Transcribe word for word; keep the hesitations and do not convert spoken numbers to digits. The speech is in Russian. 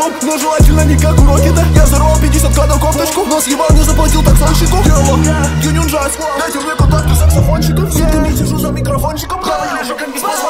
альбом, но желательно не как уроки, да. Я взорвал пятьдесят кадров кофточку, но съебал, не заплатил таксонщику. Юнион Джаз, дайте мне контакты саксофонщиков. Сутками сижу за микрофончиком. Давай лежу как без